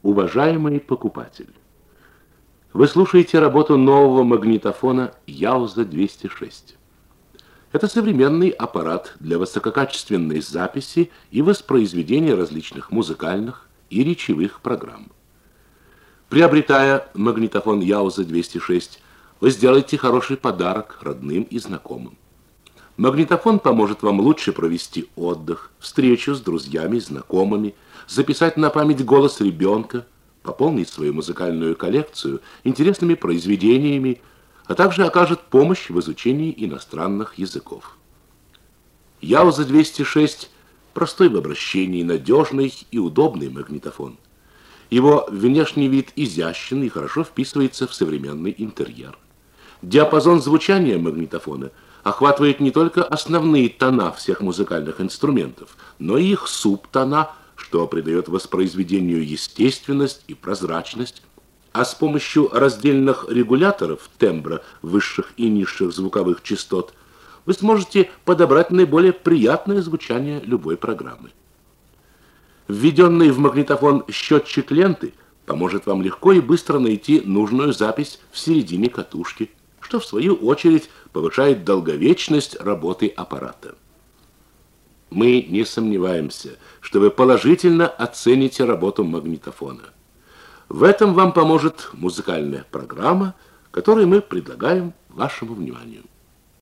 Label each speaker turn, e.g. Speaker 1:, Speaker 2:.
Speaker 1: Уважаемый покупатель, вы слушаете работу нового магнитофона Яуза 206. Это современный аппарат для высококачественной записи и воспроизведения различных музыкальных и речевых программ. Приобретая магнитофон Яуза 206, вы сделаете хороший подарок родным и знакомым. Магнитофон поможет вам лучше провести отдых, встречу с друзьями, знакомыми, записать на память голос ребенка, пополнить свою музыкальную коллекцию интересными произведениями, а также окажет помощь в изучении иностранных языков. Яуза 206 – простой в обращении, надежный и удобный магнитофон. Его внешний вид изящен и хорошо вписывается в современный интерьер. Диапазон звучания магнитофона охватывает не только основные тона всех музыкальных инструментов, но и их субтона, что придает воспроизведению естественность и прозрачность, а с помощью раздельных регуляторов тембра высших и низших звуковых частот вы сможете подобрать наиболее приятное звучание любой программы. Введенный в магнитофон счетчик ленты поможет вам легко и быстро найти нужную запись в середине катушки, что в свою очередь повышает долговечность работы аппарата. Мы не сомневаемся, что вы положительно оцените работу магнитофона. В этом вам поможет музыкальная программа, которую мы предлагаем вашему вниманию.